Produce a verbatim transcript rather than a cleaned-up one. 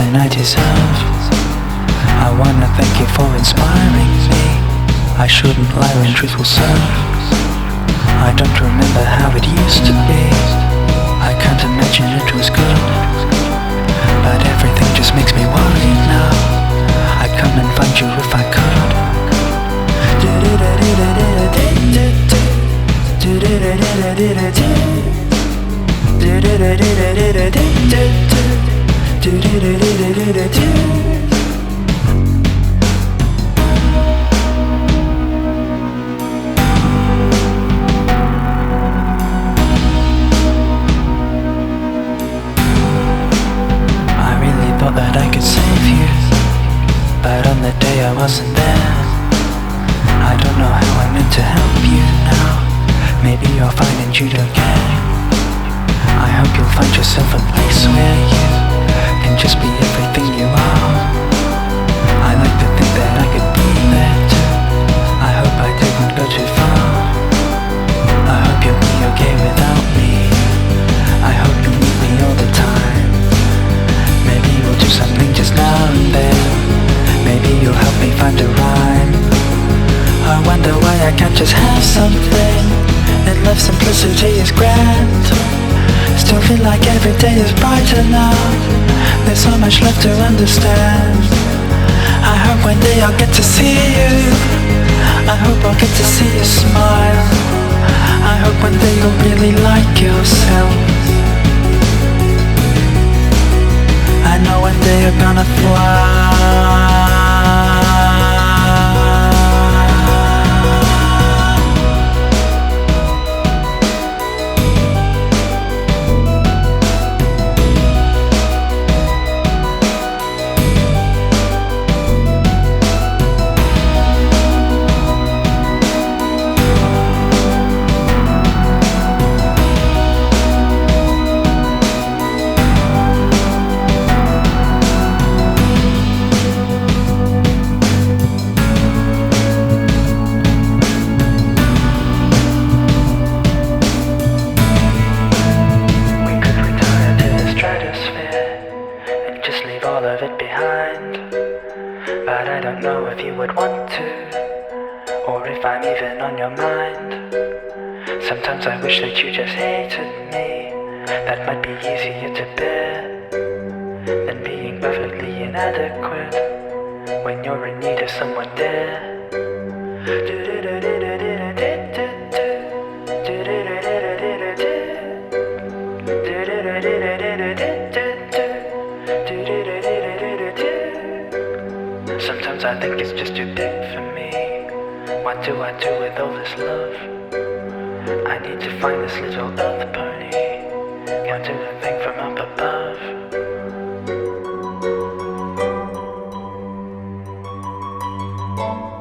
than I deserve. I wanna thank you for inspiring me. I shouldn't lie when truth will serve. I don't remember how it used to be. I can't imagine it was good, but everything just makes me worry now. I'd come and find you if I could. That I could save you, but on the day I wasn't there. I don't know how I'm meant to help you now. Maybe you'll find in Jude again. I hope you'll find yourself a place where you can just be everything you are. I like to think that I could be there too. I hope I didn't go too far. I hope you'll be okay without me. I hope you need me all the time. Maybe we'll do something just now and then. Maybe you'll help me find a rhyme. I wonder why I can't just have something. In love simplicity is grand. Still feel like every day is brighter now. There's so much left to understand. I hope one day I'll get to see you. I hope I'll get to see you smile. I hope one day you'll really like yourself. I know one day you're gonna fly. All of it behind, but I don't know if you would want to, or if I'm even on your mind. Sometimes I wish that you just hated me. That might be easier to bear than being perfectly inadequate when you're in need of someone there. Sometimes I think it's just too big for me. What do I do with all this love? I need to find this little earth pony. Can't do a thing from up above.